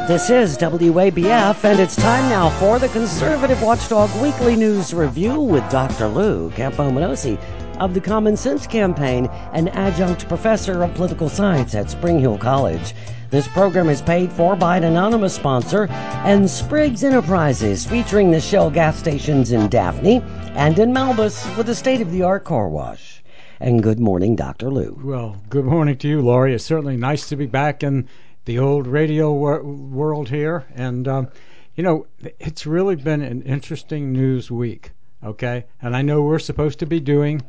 This is WABF, and it's time now for the Conservative Watchdog Weekly News Review with Dr. Lou Campoamenosi of the Common Sense Campaign, an adjunct professor of political science at Spring Hill College. This program is paid for by an anonymous sponsor and Spriggs Enterprises, featuring the Shell gas stations in Daphne and in Malbus with a state-of-the-art car wash. And good morning, Dr. Lou. Well, good morning to you, Laurie. It's certainly nice to be back in the old radio world here. And, it's really been an interesting news week, okay? And I know we're supposed to be doing,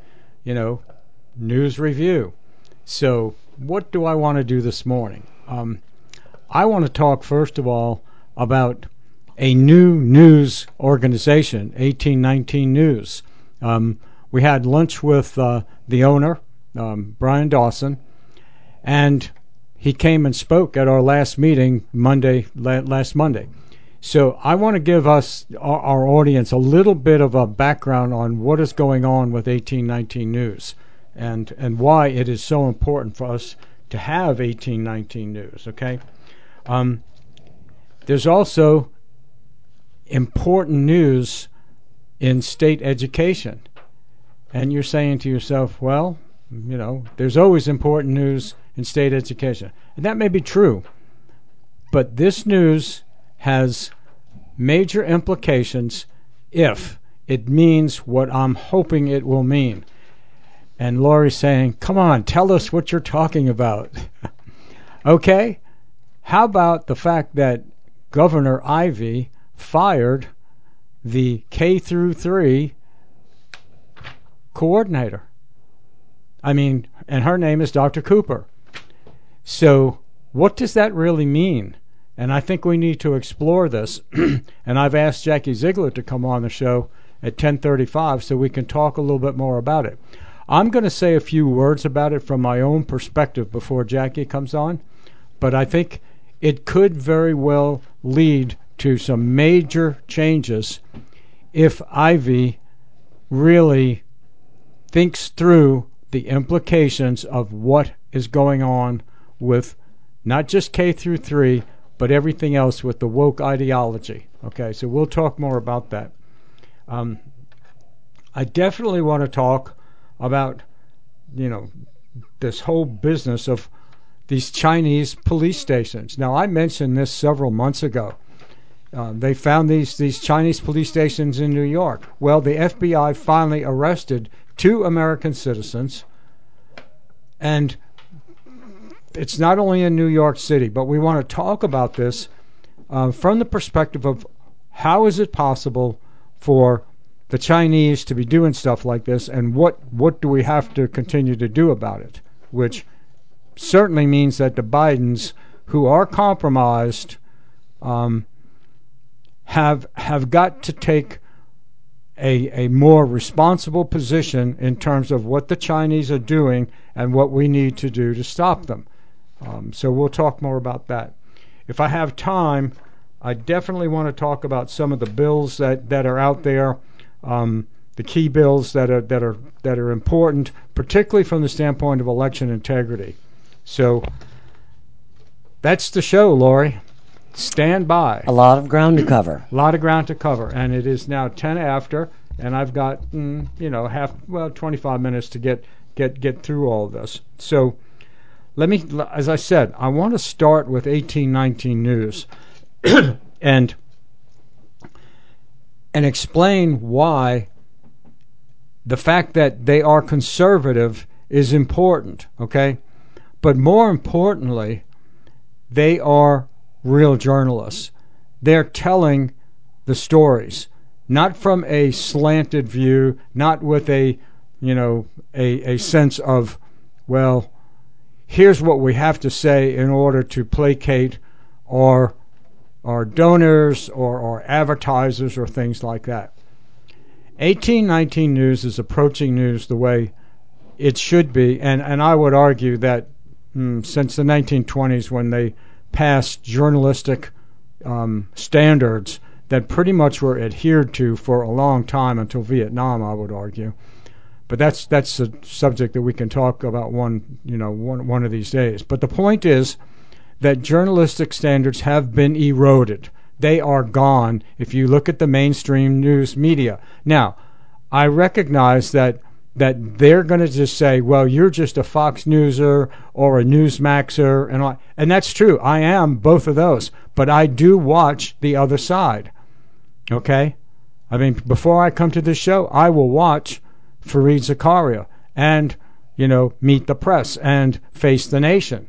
news review. So what do I want to do this morning? I want to talk, first of all, about a new news organization, 1819 News. We had lunch with the owner, Brian Dawson, and he came and spoke at our last meeting last Monday. So I want to give our audience a little bit of a background on what is going on with 1819 News and why it is so important for us to have 1819 News, okay? There's also important news in state education. And you're saying to yourself, well, there's always important news in state education. And that may be true. But this news has major implications if it means what I'm hoping it will mean. And Laurie's saying, come on, tell us what you're talking about. Okay? How about the fact that Governor Ivey fired the K through 3 coordinator? And her name is Dr. Cooper. So what does that really mean? And I think we need to explore this. And I've asked Jackie Ziegler to come on the show at 10:35 so we can talk a little bit more about it. I'm going to say a few words about it from my own perspective before Jackie comes on, but I think it could very well lead to some major changes if Ivey really thinks through the implications of what is going on with not just K through 3, but everything else with the woke ideology. Okay, so we'll talk more about that. I definitely want to talk about, this whole business of these Chinese police stations. Now, I mentioned this several months ago. They found these Chinese police stations in New York. Well, the FBI finally arrested 2 American citizens, and it's not only in New York City, but we want to talk about this from the perspective of how is it possible for the Chinese to be doing stuff like this, and what do we have to continue to do about it, which certainly means that the Bidens, who are compromised, have got to take a more responsible position in terms of what the Chinese are doing and what we need to do to stop them. So we'll talk more about that. If I have time, I definitely want to talk about some of the bills that are out there, the key bills that are important, particularly from the standpoint of election integrity. So that's the show, Laurie. Stand by. A lot of ground to cover. A lot of ground to cover, and it is now 10 after, and I've got 25 minutes to get through all of this. So let me, as I said, I want to start with 1819 News and explain why the fact that they are conservative is important, okay? But more importantly, they are real journalists. They're telling the stories, not from a slanted view, not with a sense of, well, here's what we have to say in order to placate our donors or advertisers or things like that. 1819 News is approaching news the way it should be, and I would argue that since the 1920s, when they passed journalistic standards that pretty much were adhered to for a long time until Vietnam, I would argue. But that's a subject that we can talk about one of these days. But the point is that journalistic standards have been eroded. They are gone if you look at the mainstream news media. Now, I recognize that they're going to just say, well, you're just a Fox Newser or a Newsmaxer, and that's true. I am both of those, but I do watch the other side. Okay? I mean, before I come to this show, I will watch Fareed Zakaria and, Meet the Press and Face the Nation.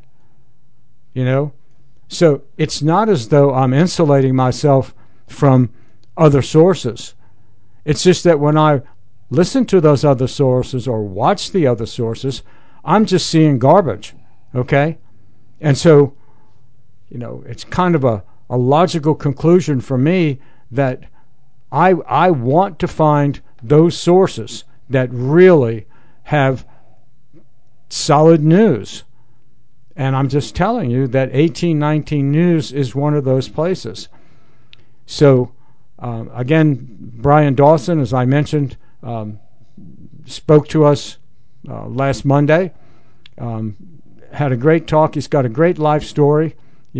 So it's not as though I'm insulating myself from other sources. It's just that when I listen to those other sources or watch the other sources, I'm just seeing garbage, okay? And so, it's kind of a logical conclusion for me that I want to find those sources that really have solid news. And I'm just telling you that 1819 News is one of those places. So, again, Brian Dawson, as I mentioned, spoke to us last Monday. Had a great talk. He's got a great life story.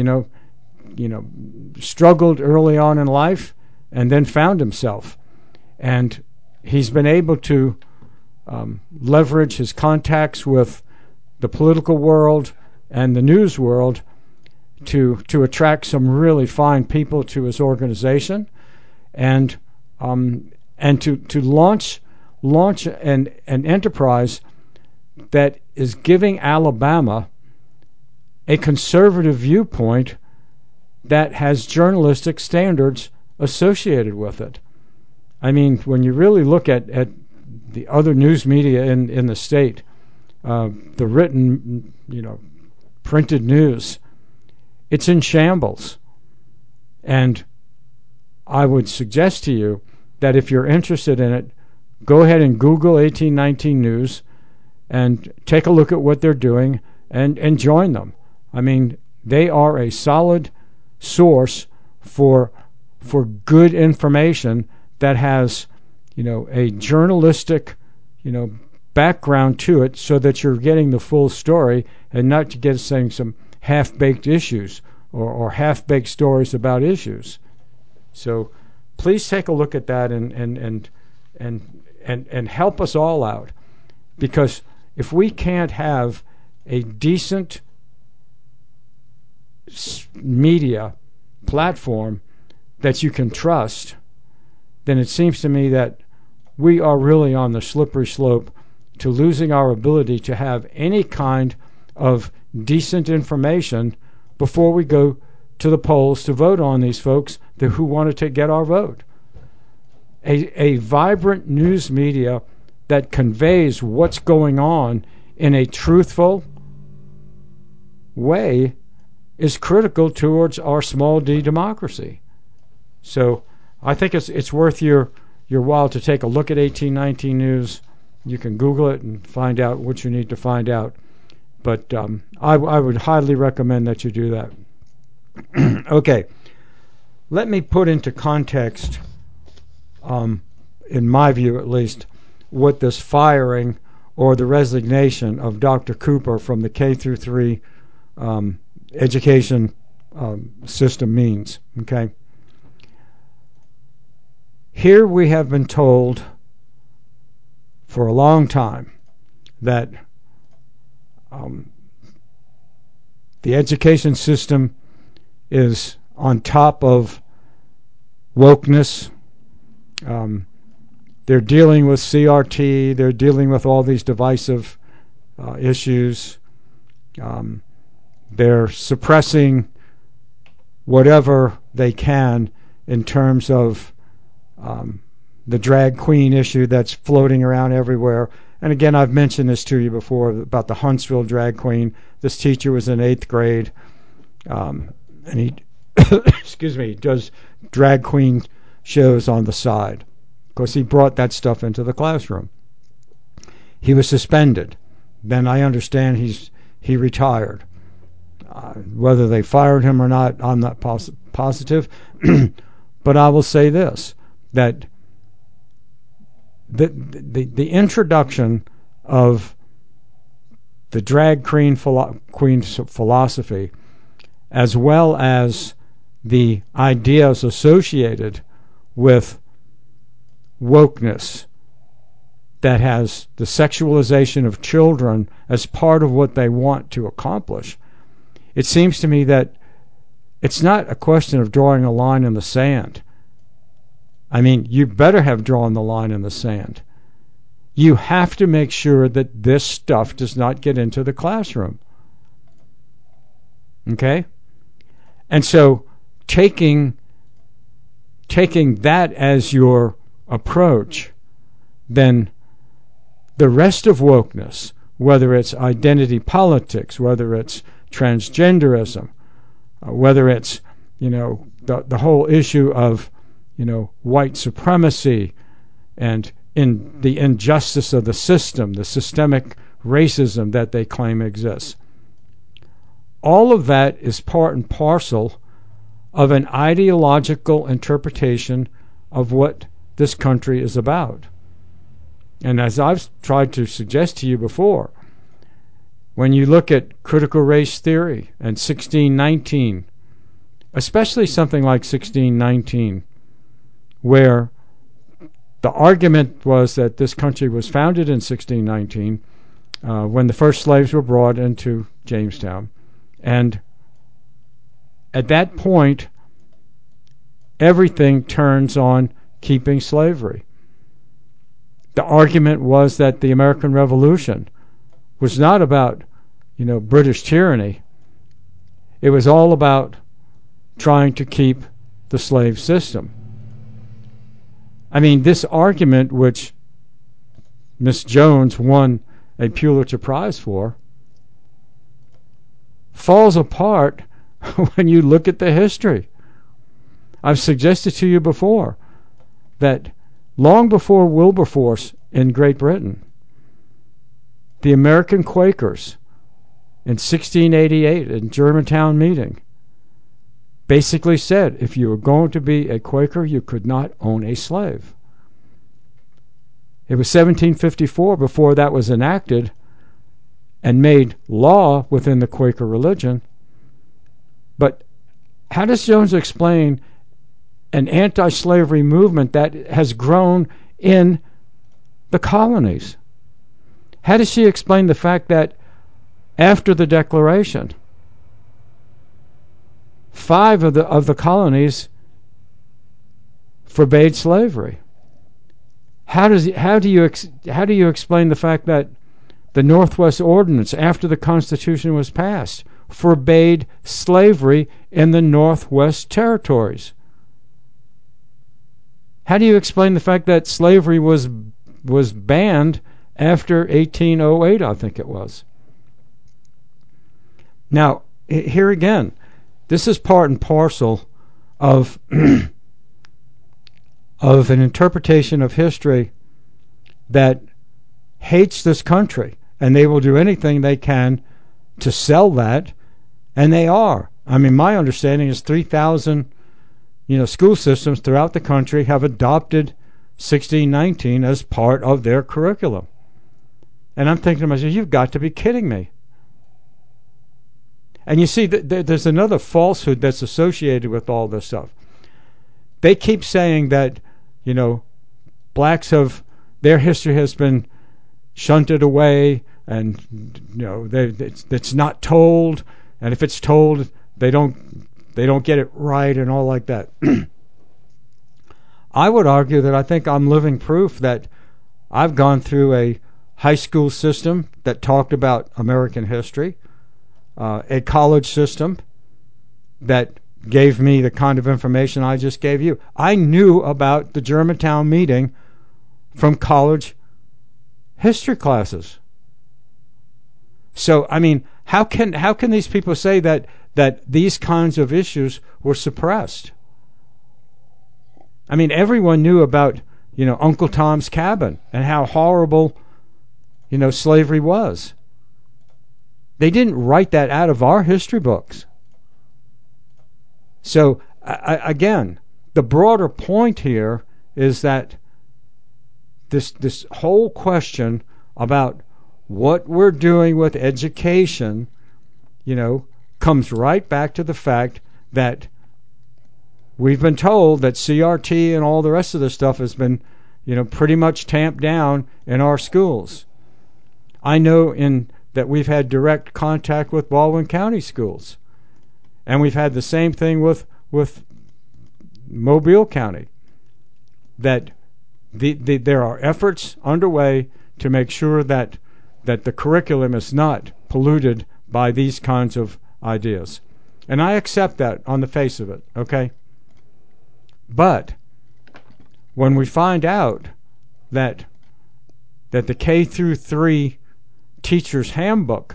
Struggled early on in life and then found himself. And he's been able to leverage his contacts with the political world and the news world to attract some really fine people to his organization, and to launch an enterprise that is giving Alabama a conservative viewpoint that has journalistic standards associated with it. I mean, when you really look at the other news media in the state, the written, printed news, it's in shambles. And I would suggest to you that if you're interested in it, go ahead and Google 1819 News and take a look at what they're doing and join them. I mean, they are a solid source for good information that has, a journalistic, background to it, so that you're getting the full story and not to get saying some half-baked issues or half-baked stories about issues. So please take a look at that and help us all out, because if we can't have a decent media platform that you can trust, then it seems to me that we are really on the slippery slope to losing our ability to have any kind of decent information before we go to the polls to vote on these folks who want to get our vote. A vibrant news media that conveys what's going on in a truthful way is critical towards our small d democracy. So I think it's worth your while to take a look at 1819 News. You can Google it and find out what you need to find out. But I would highly recommend that you do that. Okay, let me put into context, in my view at least, what this firing or the resignation of Dr. Cooper from the K through 3 education system means. Okay. Here we have been told for a long time that the education system is on top of wokeness. They're dealing with CRT. They're dealing with all these divisive issues. They're suppressing whatever they can in terms of the drag queen issue that's floating around everywhere. And again, I've mentioned this to you before about the Huntsville drag queen. This teacher was in 8th grade, and he, excuse me, does drag queen shows on the side. Of course, he brought that stuff into the classroom. He was suspended. Then I understand he retired. Whether they fired him or not, I'm not positive. But I will say this, that the introduction of the drag queen philosophy as well as the ideas associated with wokeness that has the sexualization of children as part of what they want to accomplish, it seems to me that it's not a question of drawing a line in the sand. I mean, you better have drawn the line in the sand. You have to make sure that this stuff does not get into the classroom. Okay? And so taking that as your approach, then the rest of wokeness, whether it's identity politics, whether it's transgenderism, whether it's, the whole issue of, white supremacy and in the injustice of the system, the systemic racism that they claim exists. All of that is part and parcel of an ideological interpretation of what this country is about. And as I've tried to suggest to you before, when you look at critical race theory and 1619, especially something like 1619, where the argument was that this country was founded in 1619 when the first slaves were brought into Jamestown. And at that point, everything turns on keeping slavery. The argument was that the American Revolution was not about, British tyranny. It was all about trying to keep the slave system. I mean, this argument, which Miss Jones won a Pulitzer Prize for, falls apart when you look at the history. I've suggested to you before that long before Wilberforce in Great Britain, the American Quakers in 1688 in Germantown meeting basically said if you were going to be a Quaker, you could not own a slave. It was 1754 before that was enacted and made law within the Quaker religion. But how does Jones explain an anti-slavery movement that has grown in the colonies? How does she explain the fact that after the Declaration, 5 of the colonies forbade slavery? How do you explain the fact that the Northwest Ordinance, after the Constitution was passed, forbade slavery in the Northwest Territories? How do you explain the fact that slavery was banned after 1808, I think it was? Now, here again, this is part and parcel of of an interpretation of history that hates this country, and they will do anything they can to sell that, and they are. I mean, my understanding is 3,000 school systems throughout the country have adopted 1619 as part of their curriculum. And I'm thinking to myself, you've got to be kidding me. And you see, there's another falsehood that's associated with all this stuff. They keep saying that, blacks their history has been shunted away, and it's not told, and if it's told, they don't get it right and all like that. I would argue that I think I'm living proof that I've gone through a high school system that talked about American history, a college system that gave me the kind of information I just gave you. I knew about the Germantown meeting from college history classes. So, I mean, how can these people say that these kinds of issues were suppressed? I mean, everyone knew about, Uncle Tom's Cabin and how horrible, slavery was. They didn't write that out of our history books. So, again, the broader point here is that this whole question about what we're doing with education, comes right back to the fact that we've been told that CRT and all the rest of this stuff has been, pretty much tamped down in our schools. I know that we've had direct contact with Baldwin County schools, and we've had the same thing with Mobile County. That there are efforts underway to make sure that the curriculum is not polluted by these kinds of ideas. And I accept that on the face of it, okay? But when we find out that the K through 3 teacher's handbook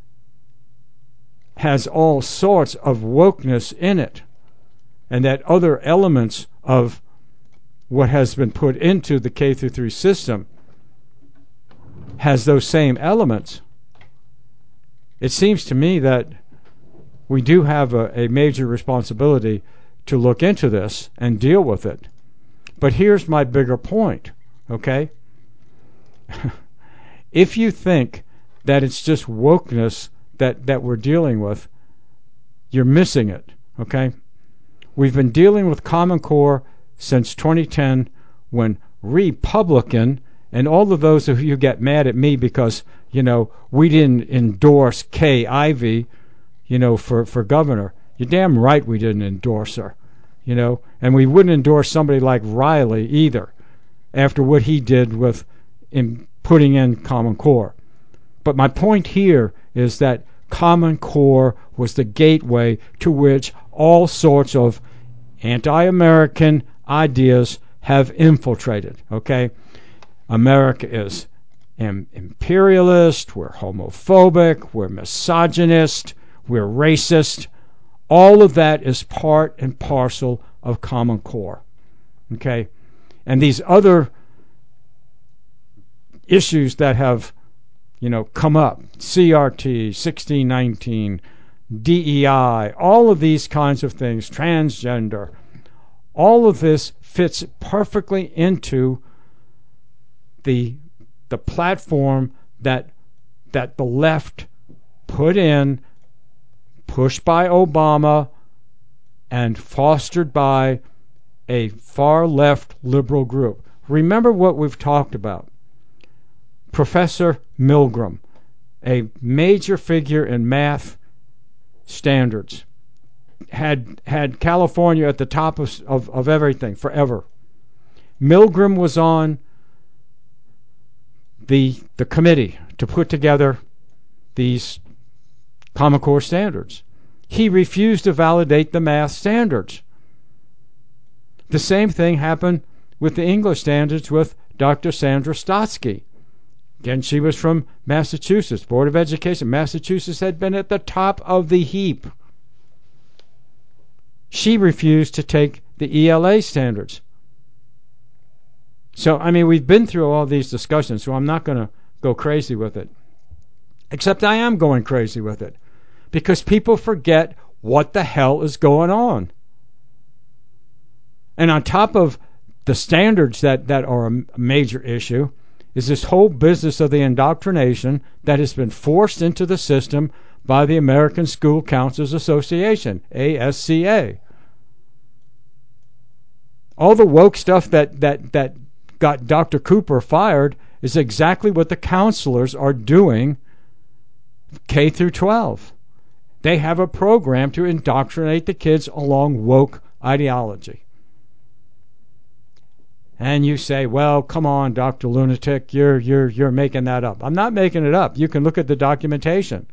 has all sorts of wokeness in it, and that other elements of what has been put into the K through 3 system has those same elements, it seems to me that we do have a major responsibility to look into this and deal with it. But here's my bigger point, okay? If you think that it's just wokeness that we're dealing with, you're missing it, okay? We've been dealing with Common Core since 2010, when Republican, and all of those of you get mad at me because, we didn't endorse Kay Ivey, for governor. You're damn right we didn't endorse her, and we wouldn't endorse somebody like Riley either after what he did with putting in Common Core. But my point here is that Common Core was the gateway to which all sorts of anti-American ideas have infiltrated, okay? America is imperialist, we're homophobic, we're misogynist, we're racist. All of that is part and parcel of Common Core, okay? And these other issues that have, come up, CRT, 1619, DEI, all of these kinds of things, transgender, all of this fits perfectly into the platform that the left put in, pushed by Obama, and fostered by a far left liberal group. Remember what we've talked about. Professor Milgram, a major figure in math standards, had California at the top of everything forever. Milgram was on the committee to put together these Common Core standards. He refused to validate the math standards. The same thing happened with the English standards with Dr. Sandra Stotsky. Again, she was from Massachusetts, Board of Education. Massachusetts had been at the top of the heap. She refused to take the ELA standards. So, we've been through all these discussions, so I'm not going to go crazy with it. Except I am going crazy with it. Because people forget what the hell is going on. And on top of the standards that are a major issue, is this whole business of the indoctrination that has been forced into the system by the American School Counselors Association, ASCA. All the woke stuff that got Dr. Cooper fired is exactly what the counselors are doing K through 12. They have a program to indoctrinate the kids along woke ideology. And you say, well, come on, Dr. Lunatic, you're making that up. I'm not making it up. You can look at the documentation.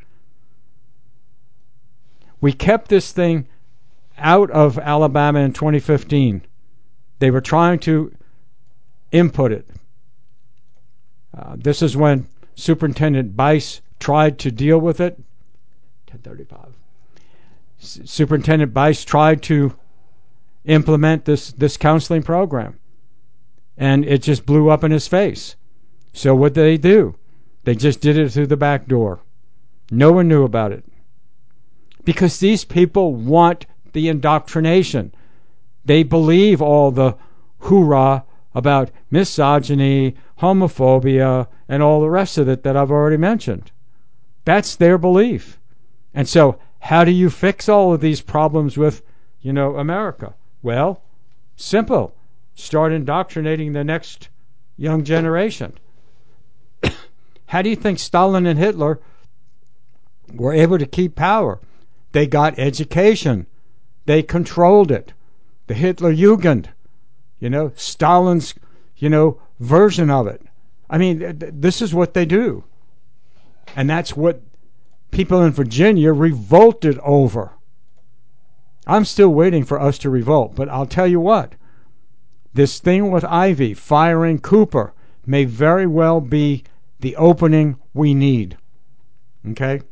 We kept this thing out of Alabama in 2015. They were trying to input it. This is when Superintendent Bice tried to deal with it. 1035. Superintendent Bice tried to implement this counseling program, and it just blew up in his face. So what did they do? They just did it through the back door. No one knew about it. Because these people want the indoctrination. They believe all the hoorah about misogyny, homophobia, and all the rest of it that I've already mentioned. That's their belief. And so how do you fix all of these problems with, America? Well, simple. Start indoctrinating the next young generation. How do you think Stalin and Hitler were able to keep power? They got education. They controlled it. The Hitler Jugend, Stalin's, version of it. I mean, this is what they do. And that's what people in Virginia revolted over. I'm still waiting for us to revolt, but I'll tell you what. This thing with Ivey firing Cooper may very well be the opening we need. Okay?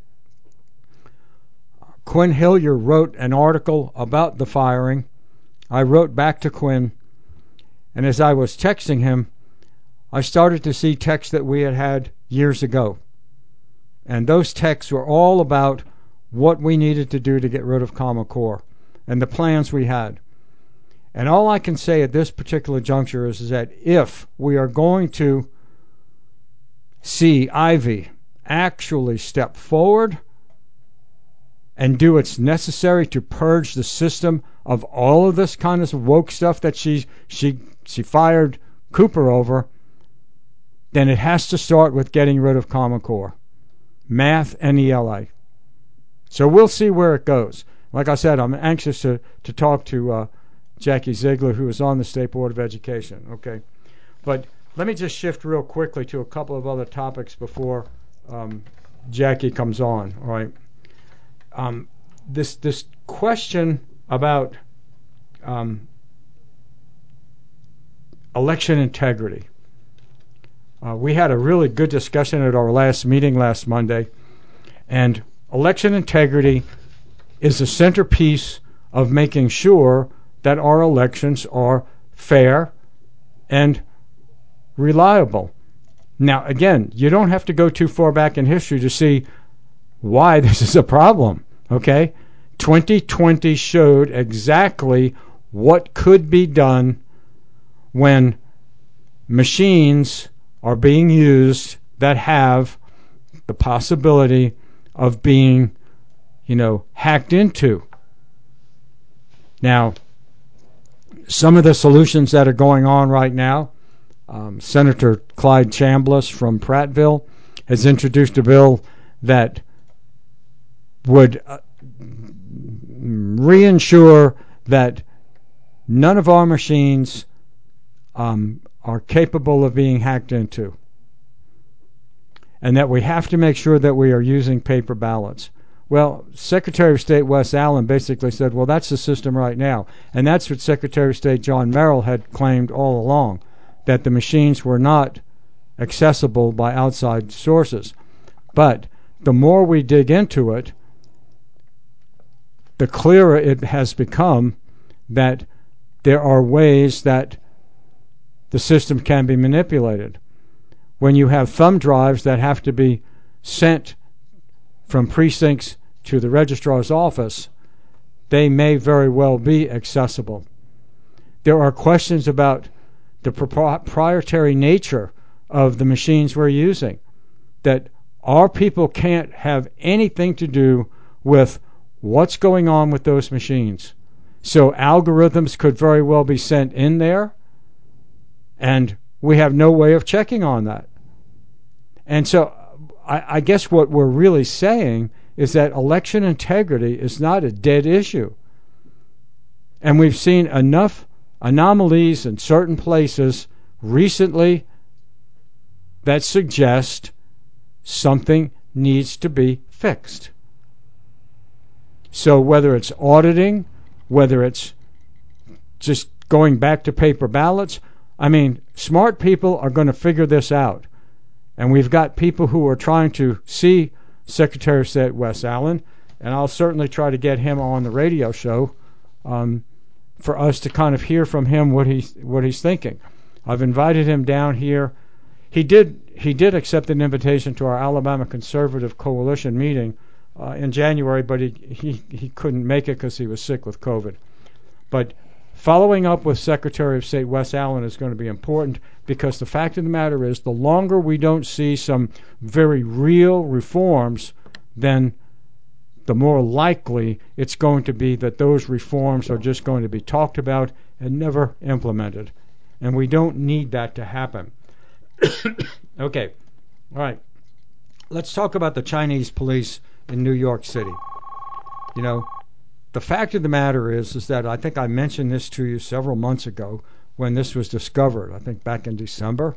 Quinn Hillier wrote an article about the firing. I wrote back to Quinn, and as I was texting him, I started to see texts that we had had years ago. And those texts were all about what we needed to do to get rid of Common Core and the plans we had. And all I can say at this particular juncture is that if we are going to see Ivey actually step forward and do what's necessary to purge the system of all of this kind of woke stuff that she fired Cooper over, then it has to start with getting rid of Common Core, math and ELA. So we'll see where it goes. Like I said, I'm anxious to talk to Jackie Ziegler, who is on the State Board of Education. Okay, but let me just shift real quickly to a couple of other topics before Jackie comes on. All right, this question about election integrity. We had a really good discussion at our last meeting last Monday, and election integrity is the centerpiece of making sure that our elections are fair and reliable. Now, again, you don't have to go too far back in history to see why this is a problem, okay? 2020 showed exactly what could be done when machines are being used that have the possibility of being, hacked into. Now, some of the solutions that are going on right now, Senator Clyde Chambliss from Prattville has introduced a bill that would reinsure that none of our machines are capable of being hacked into, and that we have to make sure that we are using paper ballots. Well, Secretary of State Wes Allen basically said, well, that's the system right now. And that's what Secretary of State John Merrill had claimed all along, that the machines were not accessible by outside sources. But the more we dig into it, the clearer it has become that there are ways that the system can be manipulated. When you have thumb drives that have to be sent from precincts to the registrar's office, they may very well be accessible. There are questions about the proprietary nature of the machines we're using, that our people can't have anything to do with what's going on with those machines. So algorithms could very well be sent in there, and we have no way of checking on that. And so I guess what we're really saying is that election integrity is not a dead issue. And we've seen enough anomalies in certain places recently that suggest something needs to be fixed. So whether it's auditing, whether it's just going back to paper ballots, smart people are going to figure this out. And we've got people who are trying to see Secretary of State Wes Allen, and I'll certainly try to get him on the radio show for us to kind of hear from him what he's thinking. I've invited him down here. He did accept an invitation to our Alabama Conservative Coalition meeting in January, but he couldn't make it because he was sick with COVID. But following up with Secretary of State Wes Allen is going to be important, because the fact of the matter is, the longer we don't see some very real reforms, then the more likely it's going to be that those reforms are just going to be talked about and never implemented. And we don't need that to happen. Okay, all right. Let's talk about the Chinese police in New York City. You know, the fact of the matter is that I think I mentioned this to you several months ago when this was discovered, I think back in December.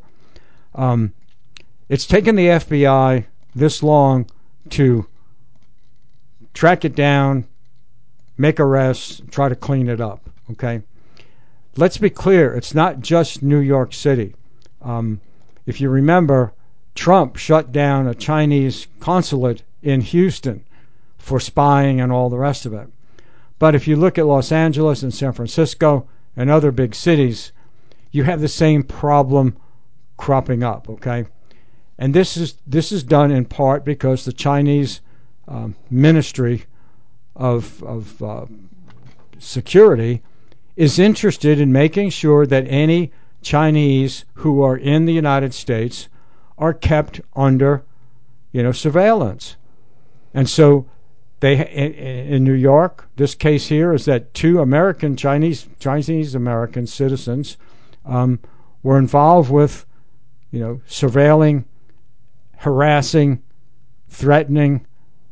It's taken the FBI this long to track it down, make arrests, try to clean it up, okay? Let's be clear, it's not just New York City. If you remember, Trump shut down a Chinese consulate in Houston for spying and all the rest of it. But if you look at Los Angeles and San Francisco and other big cities, you have the same problem cropping up, okay? And this is done in part because the Chinese Ministry of Security is interested in making sure that any Chinese who are in the United States are kept under, surveillance. And so they in New York, this case here is that two Chinese American citizens were involved with, surveilling, harassing, threatening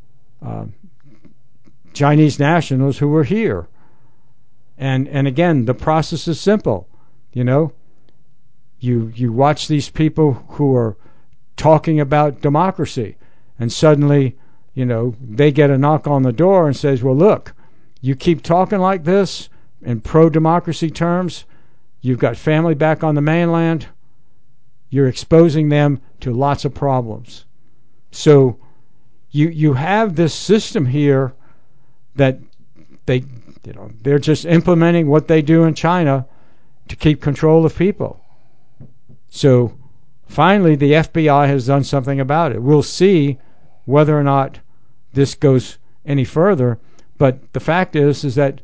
Chinese nationals who were here. And again, the process is simple. You watch these people who are talking about democracy, and suddenly, they get a knock on the door and says, well, look, you keep talking like this in pro-democracy terms, you've got family back on the mainland, you're exposing them to lots of problems. So you have this system here that they're just implementing what they do in China to keep control of people. So finally, the FBI has done something about it. We'll see whether or not this goes any further. But the fact is that,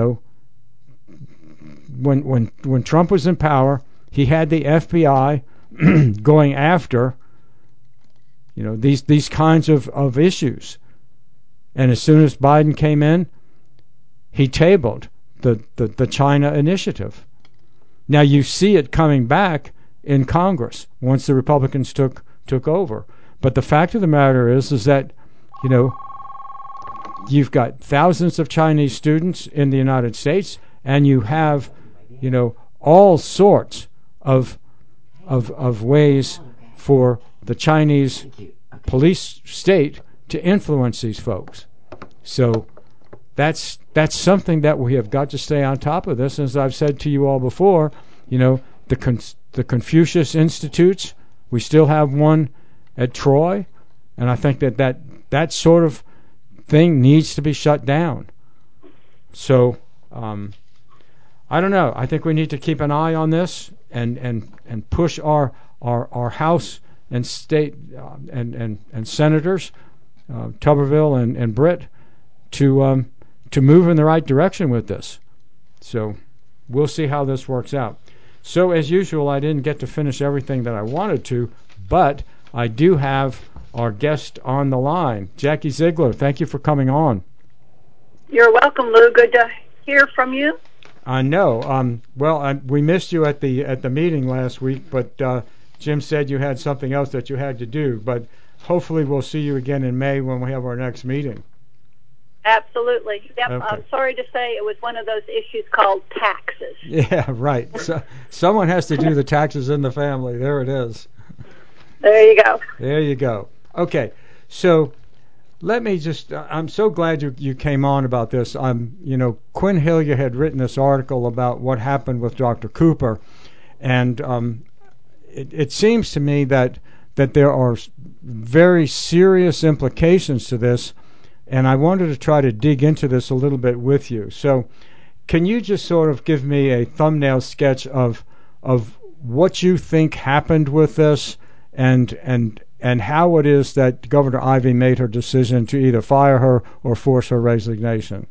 when Trump was in power, he had the FBI going after, these kinds of issues. And as soon as Biden came in, he tabled the China initiative. Now you see it coming back in Congress once the Republicans took over. But the fact of the matter is that, you've got thousands of Chinese students in the United States, and you have, all sorts of ways for the Chinese police state to influence these folks. So that's something that we have got to stay on top of this. As I've said to you all before, the Confucius Institutes, we still have one at Troy, and I think that sort of thing needs to be shut down. So I don't know. I think we need to keep an eye on this and push our House and state and senators, Tuberville and Britt, to move in the right direction with this. So we'll see how this works out. So as usual, I didn't get to finish everything that I wanted to, but I do have our guest on the line, Jackie Ziegler. Thank you for coming on. You're welcome, Lou. Good to hear from you. I know. We missed you at the meeting last week, but Jim said you had something else that you had to do. But hopefully we'll see you again in May when we have our next meeting. Absolutely. Yep. Okay. I'm sorry to say it was one of those issues called taxes. Yeah, right. So someone has to do the taxes in the family. There it is. There you go. There you go. Okay. So let me just, I'm so glad you came on about this. Quinn Hillier had written this article about what happened with Dr. Cooper, and it seems to me that there are very serious implications to this, and I wanted to try to dig into this a little bit with you. So can you just sort of give me a thumbnail sketch of what you think happened with this, and how it is that Governor Ivey made her decision to either fire her or force her resignation?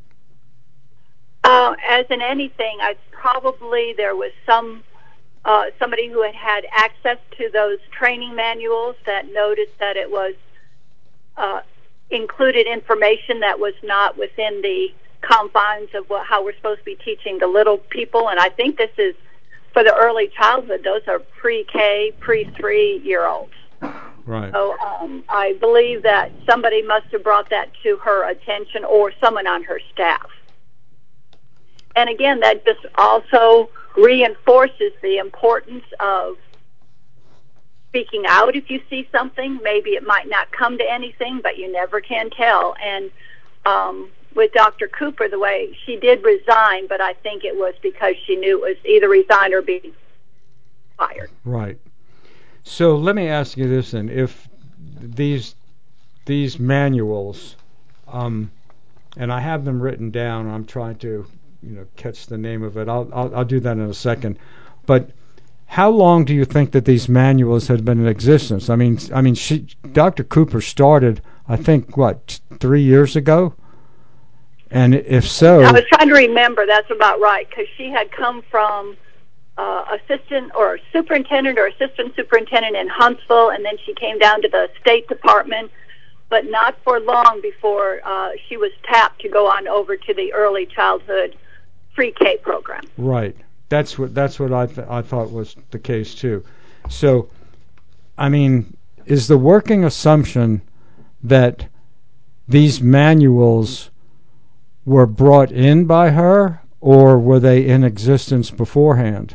As in anything, there was somebody who had access to those training manuals that noticed that it was included information that was not within the confines of how we're supposed to be teaching the little people. And I think this is for the early childhood. Those are pre-K, pre-3-year-olds. Right. So I believe that somebody must have brought that to her attention, or someone on her staff. And again, that just also reinforces the importance of speaking out if you see something. Maybe it might not come to anything, but you never can tell. And with Dr. Cooper, the way she did resign, but I think it was because she knew it was either resign or be fired. Right. So let me ask you this then: if these manuals, and I have them written down, I'm trying to catch the name of it. I'll do that in a second. But how long do you think that these manuals had been in existence? I mean, Dr. Cooper started, I think, 3 years ago? And if so, I was trying to remember. That's about right, because she had come from assistant or superintendent or assistant superintendent in Huntsville, and then she came down to the State Department, but not for long before she was tapped to go on over to the early childhood pre-K program. Right. That's what I thought was the case too. So, I mean, is the working assumption that these manuals were brought in by her, or were they in existence beforehand?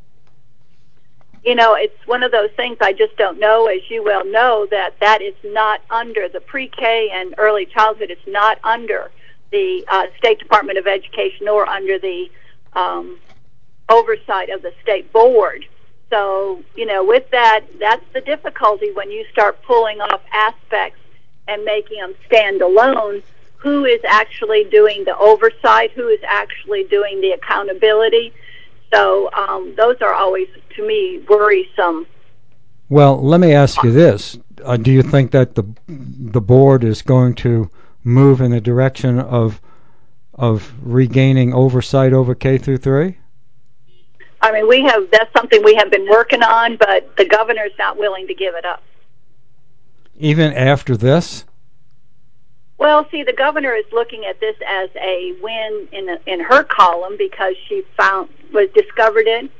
It's one of those things I just don't know. As you well know, that is not under the pre-K and early childhood. It's not under the State Department of Education or under the oversight of the state board. So, with that's the difficulty when you start pulling off aspects and making them stand alone. Who is actually doing the oversight? Who is actually doing the accountability? So those are always, to me, worrisome. Well, let me ask you this. Do you think that the board is going to move in the direction of regaining oversight over K through 3? I mean, that's something we have been working on, but the governor's not willing to give it up. Even after this? Well, see, the governor is looking at this as a win in her column, because she discovered it,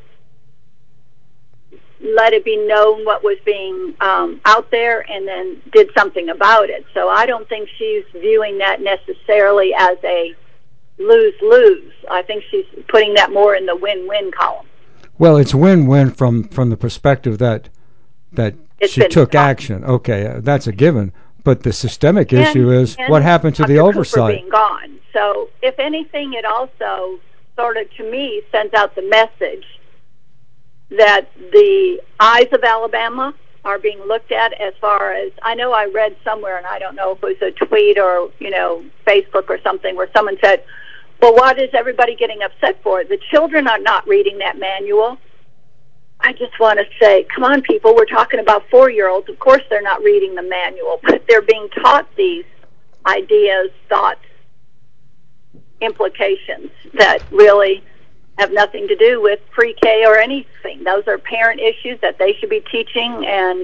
let it be known what was being out there, and then did something about it. So I don't think she's viewing that necessarily as a lose-lose. I think she's putting that more in the win-win column. Well, it's win-win from the perspective that she took action. Okay, that's a given. But the systemic issue is what happened to the oversight. Cooper being gone. So, if anything, it also sort of, to me, sends out the message that the eyes of Alabama are being looked at. As far as I know, I read somewhere, and I don't know if it was a tweet or Facebook or something, where someone said, "Well, what is everybody getting upset for? The children are not reading that manual." I just want to say, come on, people, we're talking about 4-year-olds. Of course they're not reading the manual, but they're being taught these ideas, thoughts, implications that really have nothing to do with pre-K or anything. Those are parent issues that they should be teaching. And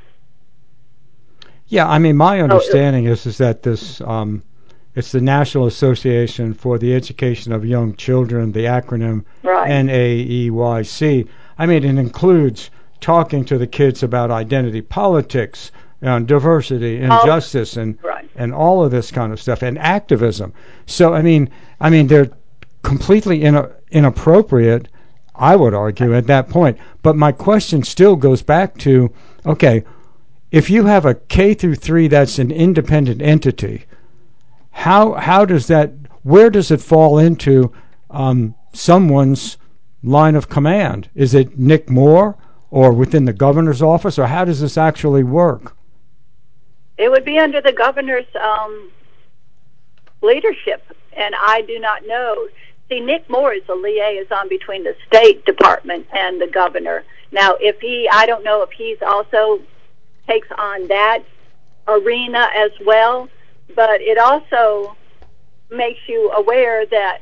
yeah, I mean, my understanding is that this it's the National Association for the Education of Young Children, the acronym NAEYC. I mean, it includes talking to the kids about identity politics, diversity, injustice, and all of this kind of stuff, and activism. So, I mean, they're completely inappropriate, I would argue, at that point. But my question still goes back to, okay, if you have a K through 3 that's an independent entity, how does that? Where does it fall into someone's line of command? Is it Nick Moore or within the governor's office, or how does this actually work? It would be under the governor's leadership, and I do not know. See, Nick Moore is the liaison between the State Department and the governor. Now, I don't know if he's also takes on that arena as well, but it also makes you aware that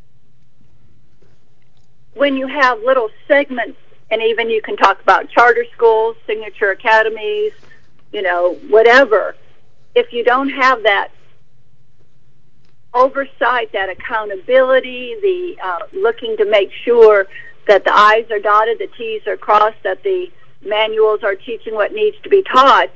when you have little segments, and even you can talk about charter schools, signature academies, whatever, if you don't have that oversight, that accountability, the looking to make sure that the I's are dotted, the T's are crossed, that the manuals are teaching what needs to be taught,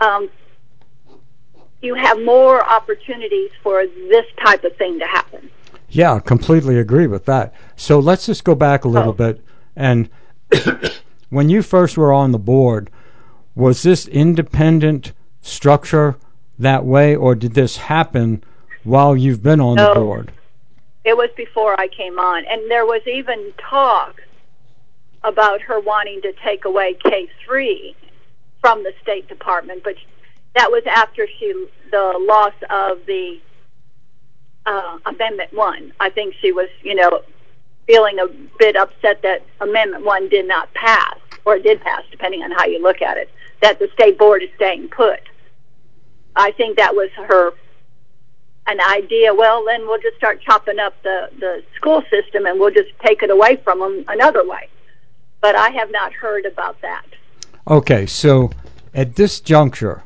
you have more opportunities for this type of thing to happen. Yeah, completely agree with that. So let's just go back a little bit. And when you first were on the board, was this independent structure that way, or did this happen while you've been on the board? It was before I came on. And there was even talk about her wanting to take away K-3 from the State Department, but that was after the loss of the Amendment 1. I think she was, feeling a bit upset that Amendment 1 did not pass, or did pass, depending on how you look at it, that the state board is staying put. I think that was an idea. Well, then we'll just start chopping up the school system and we'll just take it away from them another way. But I have not heard about that. Okay, so at this juncture,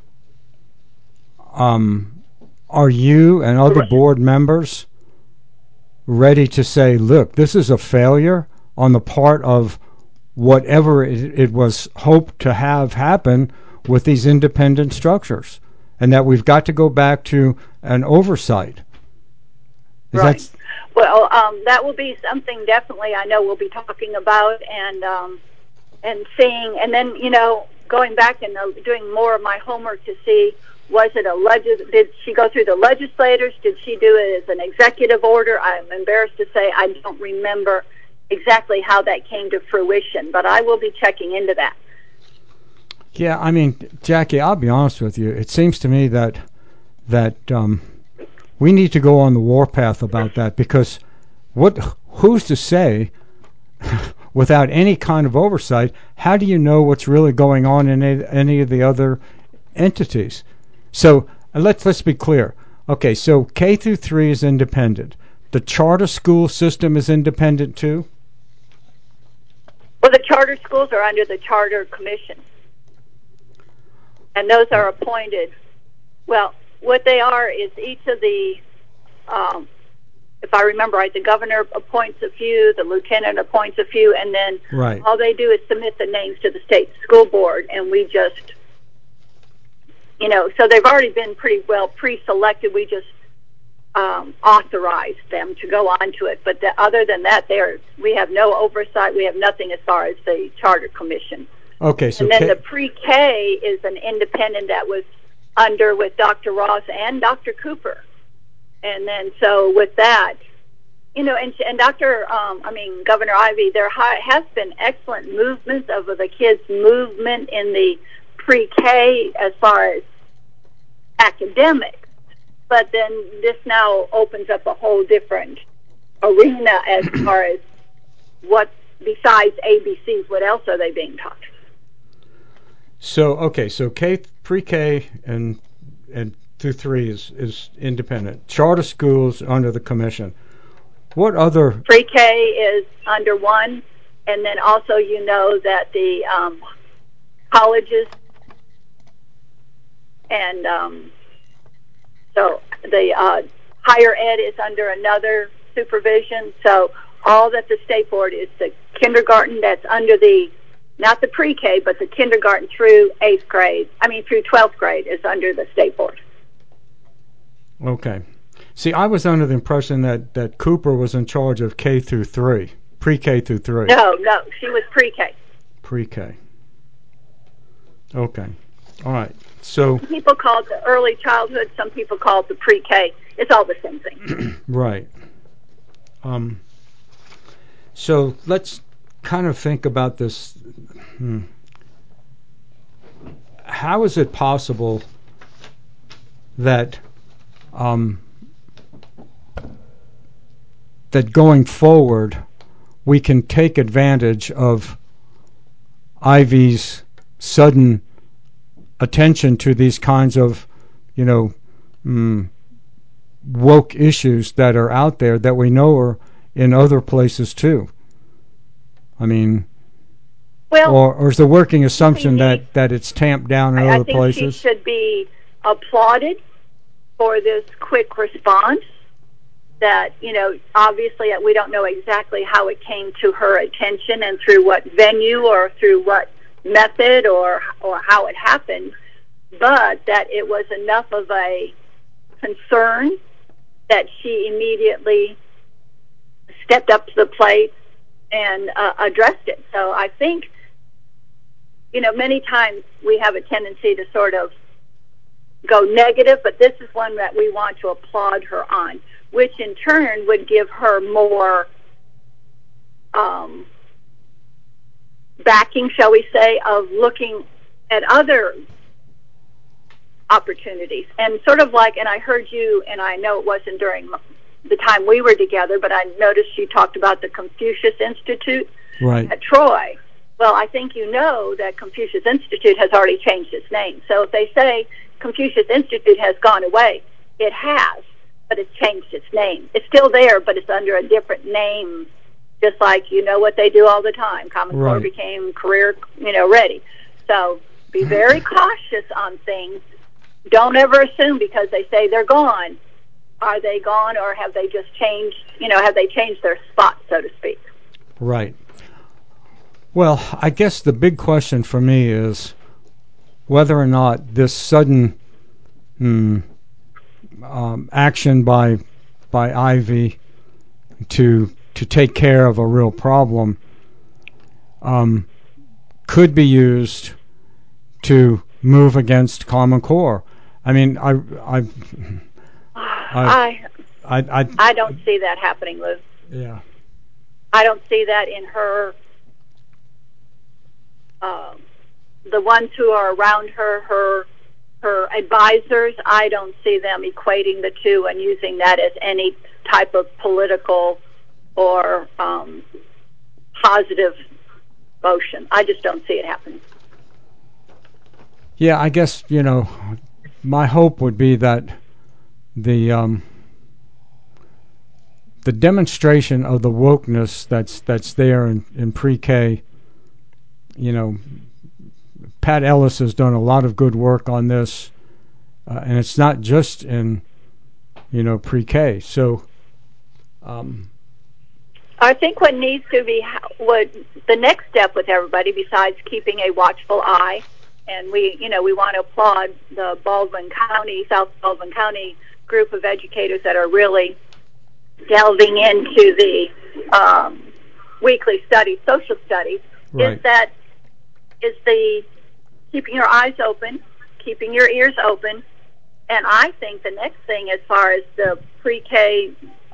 are you and other board members ready to say, look, this is a failure on the part of whatever it was hoped to have happen with these independent structures, and that we've got to go back to an oversight? Right. Well, that will be something definitely I know we'll be talking about and seeing, and then, going back and doing more of my homework to see, was it did she go through the legislators? Did she do it as an executive order? I'm embarrassed to say I don't remember exactly how that came to fruition, but I will be checking into that. Yeah, I mean, Jackie, I'll be honest with you. It seems to me that we need to go on the warpath about that, because who's to say, without any kind of oversight, how do you know what's really going on in any of the other entities? So let's be clear. Okay, so K through 3 is independent. The charter school system is independent too? Well, the charter schools are under the Charter Commission, and those are appointed. Well, what they are is each of the, if I remember right, the governor appoints a few, the lieutenant appoints a few, and then all they do is submit the names to the state school board, and we just, so they've already been pretty well pre-selected. We just authorized them to go on to it. But other than that, we have no oversight. We have nothing as far as the Charter Commission. Okay, so and then the pre-K is an independent that was under with Dr. Ross and Dr. Cooper. And then so with that, and Governor Ivey, there has been excellent movements of the kids' movement in the pre-K as far as academics. But then this now opens up a whole different arena as far as what, besides ABCs, what else are they being taught? So, okay, so pre-K and through 3 is independent. Charter schools under the commission. What other? Pre-K is under 1, and then also that the colleges and so the higher ed is under another supervision. So all that the state board is the kindergarten that's under not the pre-K, but the kindergarten through 12th grade is under the state board. Okay. See, I was under the impression that Cooper was in charge of K through 3, pre-K through 3. No, she was pre-K. Pre-K. Okay. All right. So some people call it the early childhood. Some people call it the pre-K. It's all the same thing. Right. So let's kind of think about this. How is it possible that that going forward we can take advantage of Ivy's sudden attention to these kinds of, woke issues that are out there that we know are in other places too? I mean, or is the working assumption that it's tamped down in other places? She should be applauded for this quick response. That, obviously we don't know exactly how it came to her attention and through what venue or through what method or how it happened, but that it was enough of a concern that she immediately stepped up to the plate and addressed it. So I think, many times we have a tendency to sort of go negative, but this is one that we want to applaud her on, which in turn would give her more backing, shall we say, of looking at other opportunities. And sort of like, and I heard you, and I know it wasn't during the time we were together, but I noticed you talked about the Confucius Institute at Troy. Well, I think you know that Confucius Institute has already changed its name. So if they say Confucius Institute has gone away, it has, but it's changed its name. It's still there, but it's under a different name, just like what they do all the time. Common Core became career, ready. So be very cautious on things. Don't ever assume because they say they're gone. Are they gone, or have they just changed, have they changed their spot, so to speak? Right. Well, I guess the big question for me is whether or not this sudden action by Ivy to take care of a real problem could be used to move against Common Core. I mean, I don't see that happening, Lou. Yeah. I don't see that in her. The ones who are around her advisors, I don't see them equating the two and using that as any type of political or positive motion. I just don't see it happening. Yeah, I guess, my hope would be that the demonstration of the wokeness that's there in pre-K, Pat Ellis has done a lot of good work on this, and it's not just in, pre-K. So, I think what needs to be, the next step with everybody, besides keeping a watchful eye, and we want to applaud the South Baldwin County group of educators that are really delving into the weekly studies, social studies, is the keeping your eyes open, keeping your ears open, and I think the next thing as far as the pre-K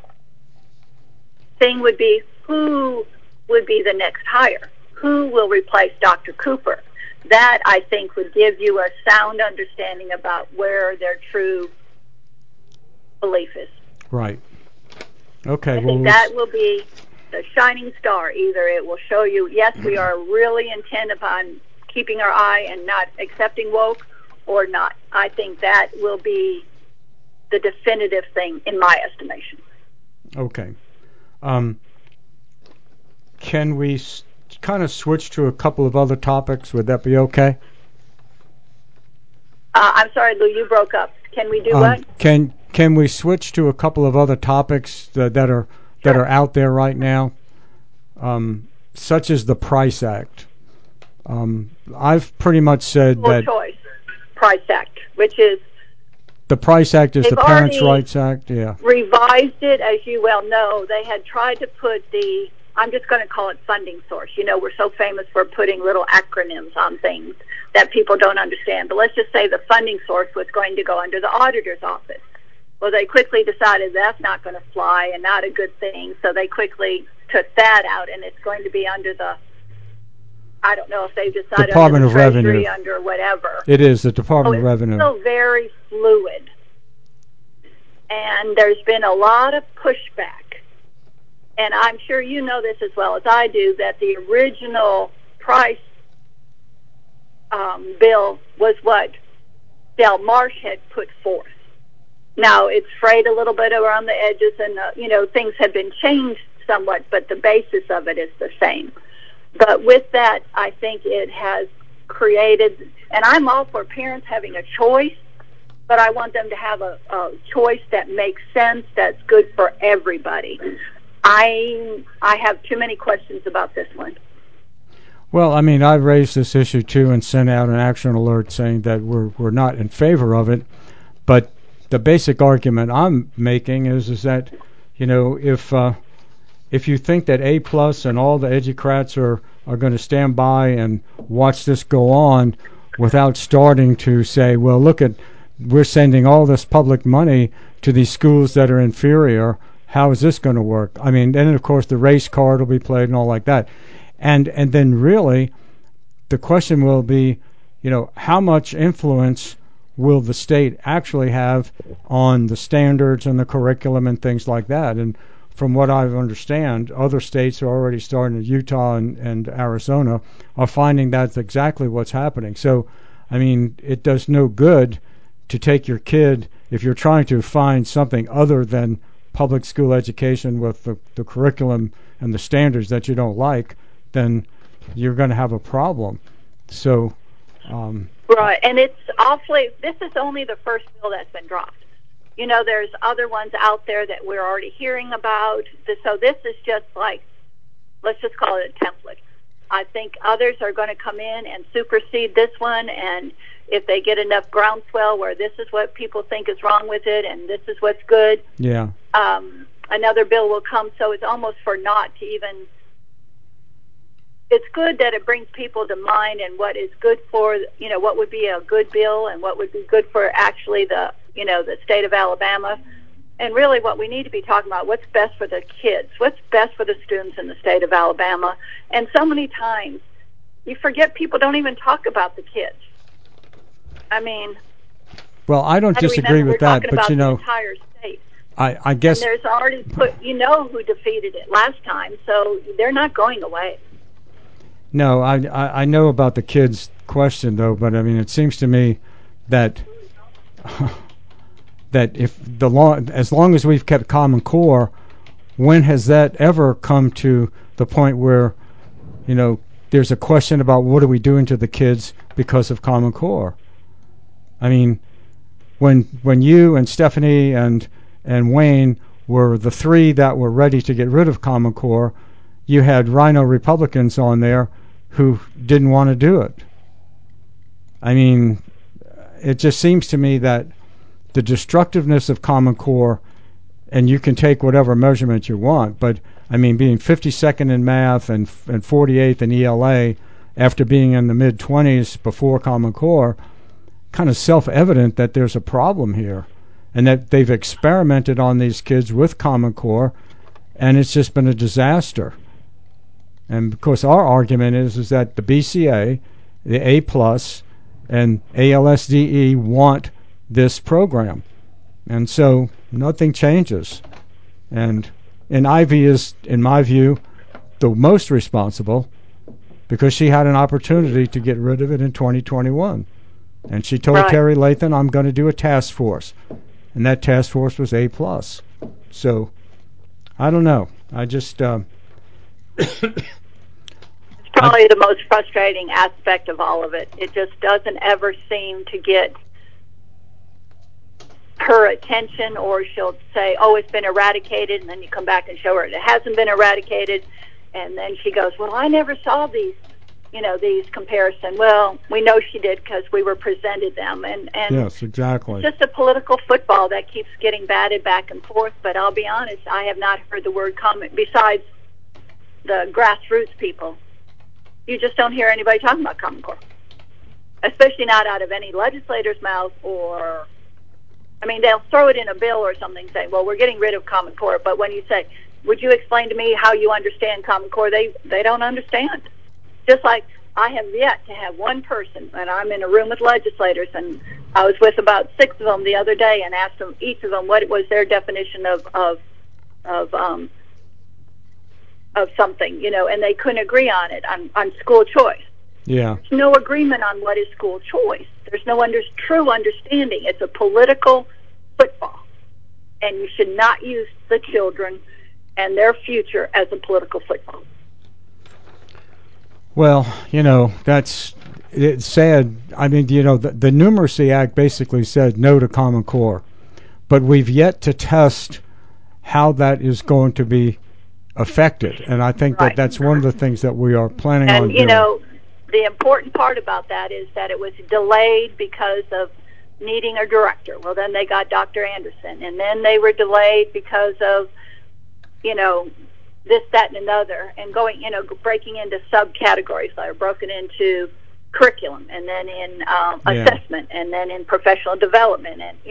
thing would be, who would be the next hire? Who will replace Dr. Cooper? That, I think, would give you a sound understanding about where their true belief is. Right. Okay. I think that will be the shining star. Either it will show you, yes, we are really intent upon keeping our eye and not accepting woke, or not. I think that will be the definitive thing, in my estimation. Okay. Can we kind of switch to a couple of other topics? Would that be okay? I'm sorry, Lou, you broke up. Can we do what? Can we switch to a couple of other topics that are out there right now, such as the Price Act? I've pretty much said that choice Price Act, which is the Price Act is the Parents' Rights Act. Yeah, revised it, as you well know. They had tried to put I'm just going to call it funding source. We're so famous for putting little acronyms on things that people don't understand. But let's just say the funding source was going to go under the auditor's office. Well, they quickly decided that's not going to fly and not a good thing, so they quickly took that out, and it's going to be under the, I don't know if they've decided Department under the of Treasury, Revenue. under whatever. It is the Department of Revenue. It's still very fluid. And there's been a lot of pushback. And I'm sure you know this as well as I do, that the original Price bill was what Del Marsh had put forth. Now, it's frayed a little bit around the edges, and, things have been changed somewhat, but the basis of it is the same. But with that, I think it has created, and I'm all for parents having a choice but I want them to have a choice that makes sense, that's good for everybody. I have too many questions about this one. Well, I mean, I raised this issue too and sent out an action alert saying that we're not in favor of it. But the basic argument I'm making is that, you know, if you think that A plus and all the educrats are going to stand by and watch this go on without starting to say, well, look at, we're sending all this public money to these schools that are inferior. How is this going to work? I mean, then of course the race card will be played and all like that. And then really the question will be, you know, how much influence will the state actually have on the standards and the curriculum and things like that? And from what I understand, other states are already starting, Utah and Arizona are finding that's exactly what's happening. So, I mean, it does no good to take your kid, if you're trying to find something other than public school education with the curriculum and the standards that you don't like, then you're going to have a problem. So, right, and it's awfully, this is only the first bill that's been dropped. You know, there's other ones out there that we're already hearing about. So this is just like, let's just call it a template. I think others are going to come in and supersede this one, and if they get enough groundswell where this is what people think is wrong with it and this is what's good, yeah, another bill will come. So it's almost for naught to even, it's good that it brings people to mind and what is good for, you know, what would be a good bill and what would be good for actually the, you know, the state of Alabama. And really what we need to be talking about, what's best for the kids, what's best for the students in the state of Alabama. And so many times you forget people don't even talk about the kids. I mean, well, I don't disagree with that, but you know, the entire state. I guess, and there's already you know who defeated it last time, so they're not going away. No, I know about the kids question though, but I mean, it seems to me that that if as long as we've kept Common Core, when has that ever come to the point where, you know, there's a question about what are we doing to the kids because of Common Core? I mean, when you and Stephanie and Wayne were the three that were ready to get rid of Common Core, you had Rhino Republicans on there who didn't want to do it. I mean, it just seems to me that the destructiveness of Common Core, and you can take whatever measurement you want, but I mean, being 52nd in math and 48th in ELA after being in the mid-20s before Common Core, kind of self-evident that there's a problem here and that they've experimented on these kids with Common Core, and it's just been a disaster. And of course, our argument is that the BCA, the A+, and ALSDE want this program. And so nothing changes. And Ivy is, in my view, the most responsible because she had an opportunity to get rid of it in 2021. And she told Terry Lathan, I'm going to do a task force. And that task force was A+. So, I don't know. I just... it's probably the most frustrating aspect of all of it. It just doesn't ever seem to get her attention, or she'll say, oh, it's been eradicated, and then you come back and show her it hasn't been eradicated. And then she goes, well, I never saw these, you know, these comparisons. Well, we know she did because we were presented them. And yes, exactly. It's just a political football that keeps getting batted back and forth. But I'll be honest, I have not heard the word comment besides the grassroots people. You just don't hear anybody talking about Common Core, especially not out of any legislator's mouth or, I mean, they'll throw it in a bill or something saying, well, we're getting rid of Common Core. But when you say, would you explain to me how you understand Common Core, they don't understand. Just like I have yet to have one person, and I'm in a room with legislators, and I was with about 6 of them the other day and asked them, each of them, what was their definition of something, you know, and they couldn't agree on it, on school choice. Yeah. There's no agreement on what is school choice. There's no true understanding. It's a political football, and you should not use the children and their future as a political football. Well, you know, that's it said, I mean, the Numeracy Act basically said no to Common Core, but we've yet to test how that is going to be affected, and I think Right. that's one of the things that we are planning on And, doing. the important part about that is that it was delayed because of needing a director. Well, then they got Dr. Anderson, and then they were delayed because of, this, that, and another, and going, breaking into subcategories that are broken into curriculum, and then in assessment, and then in professional development, and,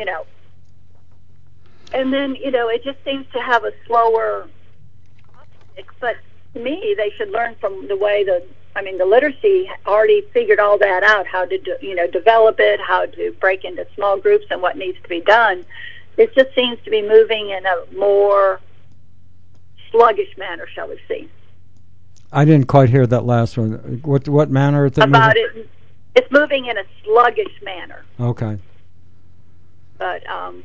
and then, it just seems to have a slower uptick. But to me, they should learn from the way the literacy already figured all that out, how to, develop it, how to break into small groups and what needs to be done. It just seems to be moving in a more sluggish manner, shall we say. I didn't quite hear that last one. What manner is it About moving? it's moving in a sluggish manner. Okay. But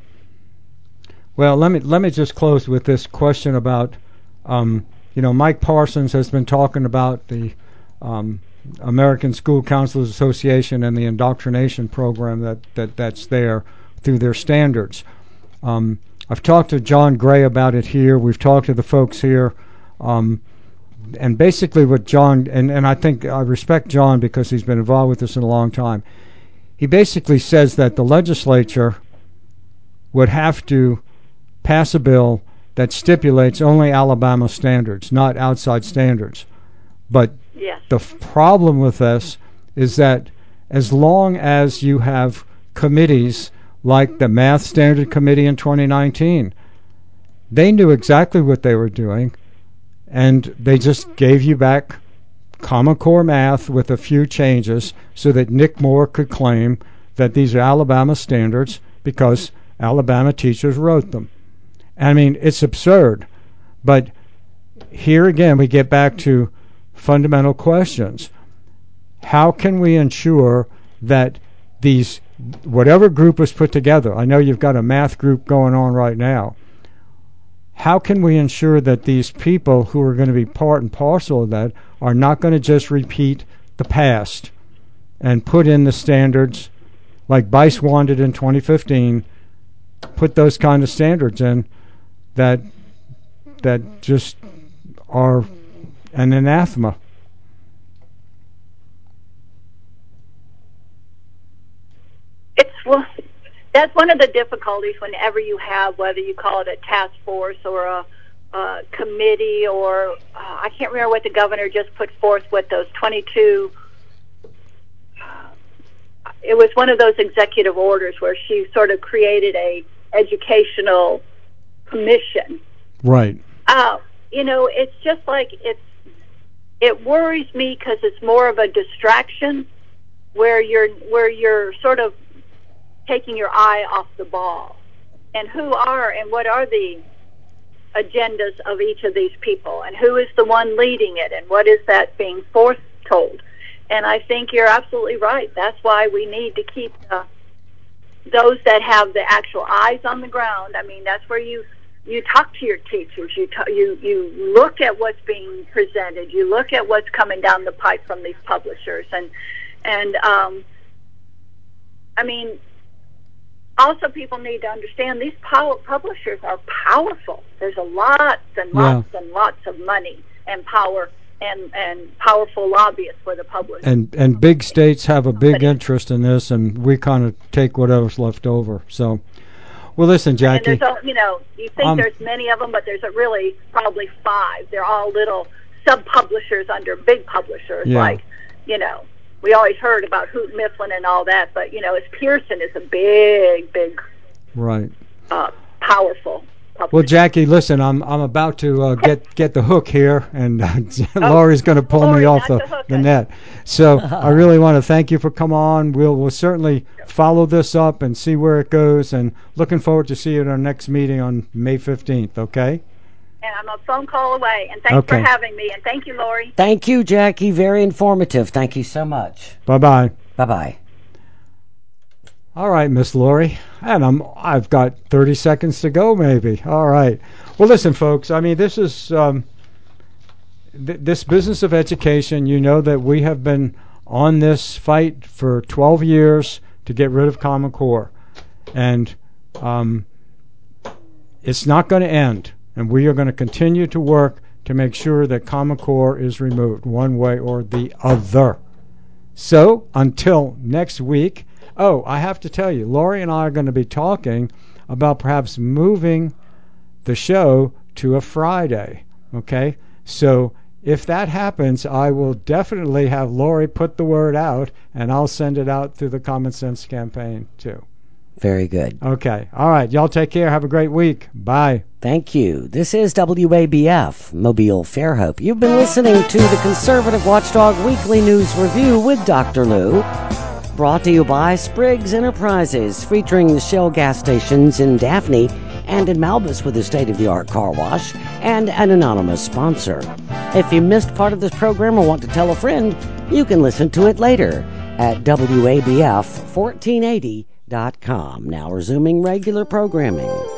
well, let me just close with this question about, Mike Parsons has been talking about the American School Counselors Association and the indoctrination program that's there through their standards. I've talked to John Gray about it here. We've talked to the folks here. And basically what John, and I think I respect John because he's been involved with this in a long time, he basically says that the legislature would have to pass a bill that stipulates only Alabama standards, not outside standards. But yes. The problem with this is that as long as you have committees like the Math Standard Committee in 2019, they knew exactly what they were doing, and they just gave you back Common Core math with a few changes so that Nick Moore could claim that these are Alabama standards because Alabama teachers wrote them. I mean, it's absurd. But here again, we get back to fundamental questions. How can we ensure that these, whatever group was put together, I know you've got a math group going on right now, how can we ensure that these people who are going to be part and parcel of that are not going to just repeat the past and put in the standards like Bice wanted in 2015, put those kind of standards in that just are an anathema? Well, that's one of the difficulties whenever you have, whether you call it a task force or a committee, or I can't remember what the governor just put forth with those 22. It was one of those executive orders where she sort of created a educational commission. Right. It's just like it worries me because it's more of a distraction where you're sort of taking your eye off the ball. And who are and what are the agendas of each of these people, and who is the one leading it, and what is that being foretold? And I think you're absolutely right. That's why we need to keep those that have the actual eyes on the ground. I mean, that's where you talk to your teachers. You look at what's being presented. You look at what's coming down the pipe from these publishers, and I mean, also people need to understand these publishers are powerful. There's lots and lots and lots of money and power and powerful lobbyists for the publishers. And big states have a big interest in this, and we kind of take whatever's left over. So, well, listen, Jackie. And there's, you think there's many of them, but there's really probably 5. They're all little sub-publishers under big publishers, like, we always heard about Hoot Mifflin and all that, but, Pearson is a big, right, powerful publisher. Well, Jackie, listen, I'm about to get the hook here, and Lori's going to pull me off the net. So I really want to thank you for coming on. We'll certainly follow this up and see where it goes, and looking forward to see you at our next meeting on May 15th, okay? And I'm a phone call away. And thanks for having me. And thank you, Lori. Thank you, Jackie. Very informative. Thank you so much. Bye-bye. Bye-bye. All right, Miss Lori. And I've got 30 seconds to go, maybe. All right. Well, listen, folks. I mean, this is this business of education. You know that we have been on this fight for 12 years to get rid of Common Core. And it's not going to end. And we are going to continue to work to make sure that Common Core is removed one way or the other. So, until next week. Oh, I have to tell you, Lori and I are going to be talking about perhaps moving the show to a Friday. Okay? So, if that happens, I will definitely have Lori put the word out, and I'll send it out through the Common Sense campaign, too. Very good. Okay. All right. Y'all take care. Have a great week. Bye. Thank you. This is WABF, Mobile Fairhope. You've been listening to the Conservative Watchdog Weekly News Review with Dr. Lou, brought to you by Spriggs Enterprises, featuring the Shell gas stations in Daphne and in Malbus with a state-of-the-art car wash, and an anonymous sponsor. If you missed part of this program or want to tell a friend, you can listen to it later at WABF1480.com. Now resuming regular programming.